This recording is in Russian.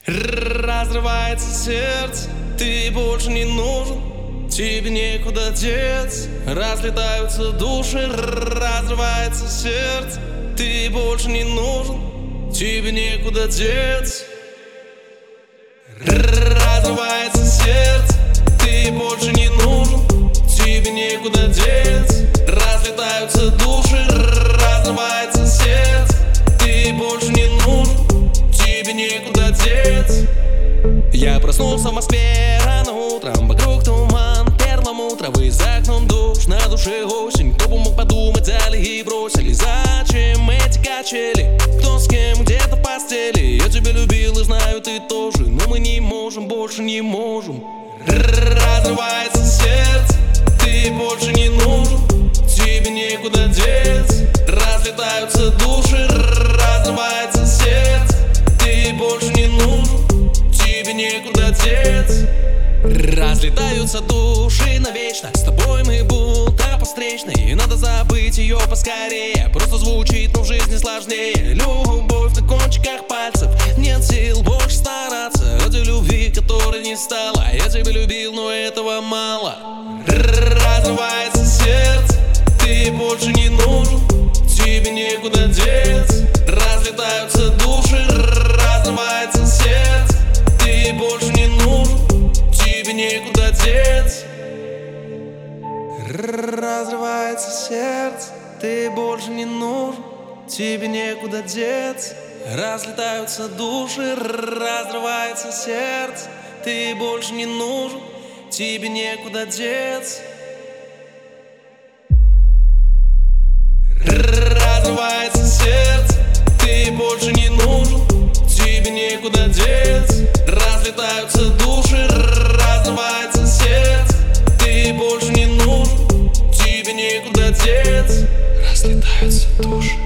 Разрывается сердце, ты больше не нужен, тебе некуда деться. Разлетаются души, разрывается сердце, ты больше не нужен, тебе некуда деться. Разрывается сердце, ты больше не нужен, тебе некуда деться. Разлетаются души, разрывается сердце, ты больше не нужен, тебе некуда деться. Я проснулся в Москве рано утром, вокруг туман, перламутровый, за окном дождь, на душе осень. Кто бы мог подумать, взяли и бросили. Зачем эти качели? Кто с кем, где-то в постели. Я тебя любил и знаю, ты тоже, но мы не можем, больше не можем. Разрывается сердце, ты больше не нужен, тебе некуда деться. Разлетаются души, разрывается сердце, ты больше не нужен, тебе некуда деться. Разлетаются души навечно, с тобой мы будто по встречной. И надо забыть ее поскорее, просто звучит, но в жизни сложнее. Любовь на кончиках пальцев, нет сил больше стараться ради любви, которой не стало. Я тебя любил, но этого мало. Разрывается сердце, ты больше не нужен, тебе некуда деться. Разлетаются души, разрывается сердце, ты больше не нужен, тебе некуда деться. Разрывается сердце, ты больше не нужен, тебе некуда деться. Разлетаются души, разрывается сердце, ты больше не нужен, тебе некуда деться. Разрывается сердце, ты больше не нужен, тебе некуда деться. Разлетаются души, разрывается сердце, ты больше не нужен, тебе некуда деться. Разлетаются души.